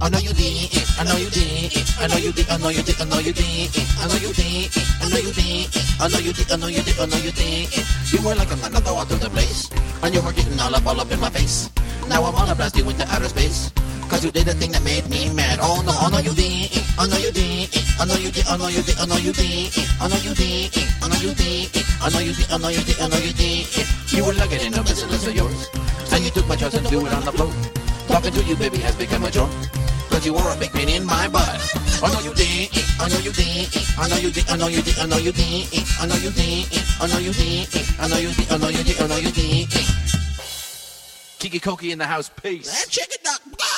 I know you did. I know you did. I know you did. I know you did. I know you did. I know you did. I know you did. I know you did. I know you did. I know you did. You were like a man go out to the place, and you were getting all up in my face. Now I wanna blast you into outer space, 'cause you did a thing that made me mad. Oh no, I know you did. I know you did. I know you did. I know you did. I know you did. I know you did. I know you did. I know you did. I know you did. I know you did. You were lugging in a business of yours, and you took my trust and threw it on the floor. Talking to you, baby, has become a chore, 'cause you were a big pain in my butt. I know you did. I know you did. I know you did. I know you did. I know you did. I know you did. I know you did. I know you did. I know you did. I know you did. Kiki Koki in the house. Peace. That chicken duck.